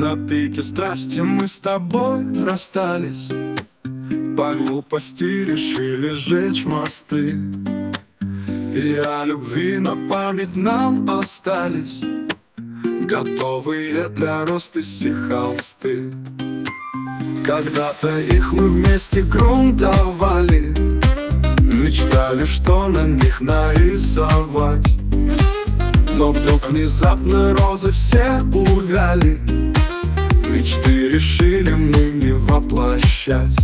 На пике страсти мы с тобой расстались, по глупости решили сжечь мосты, и о любви на память нам остались готовые для росписи холсты. Когда-то их мы вместе грунтовали, мечтали, что на них нарисовать. Но вдруг внезапно розы все увяли, мечты решили мы не воплощать.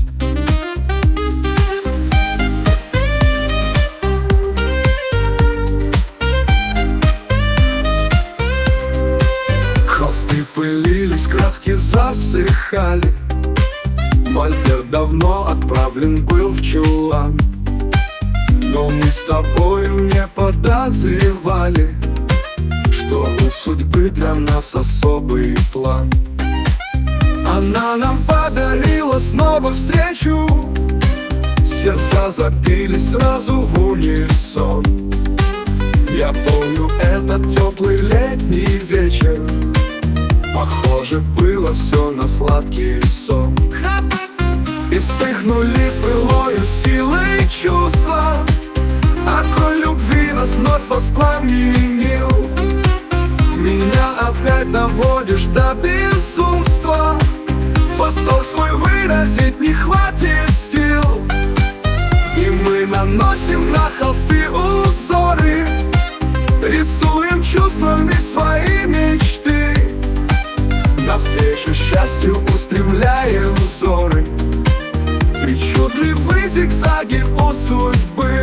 Холсты пылились, краски засыхали, мольберт давно отправлен был в чулан. Но мы с тобою не подозревали, что у судьбы для нас особый план. Она нам подарила снова встречу, сердца забились сразу в унисон. Я помню этот теплый летний вечер, похоже было все на сладкий сон. И вспыхнули с былою силой чувства, огонь любви нас вновь воспламенил. Меня опять доводишь до безумства, восторг свой выразить не хватит сил. И мы наносим на холсты узоры, рисуем чувствами свои мечты, навстречу счастью устремляем взоры, причудливые зигзаги у судьбы.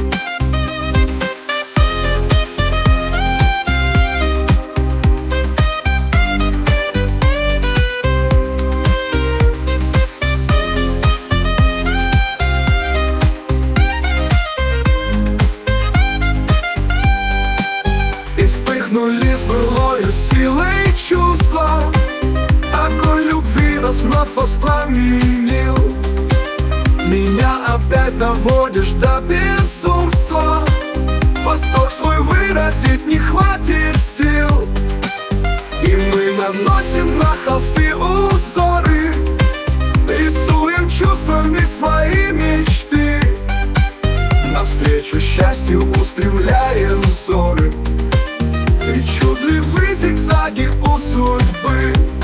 И вспыхнули с былою силой чувства, огонь любви нас вновь воспламенил. Меня опять доводишь до безумства, восторг свой выразить не хватит сил. И мы наносим на холсты узоры, рисуем чувствами свои мечты, навстречу счастью устремляем взоры, причудливые зигзаги у судьбы.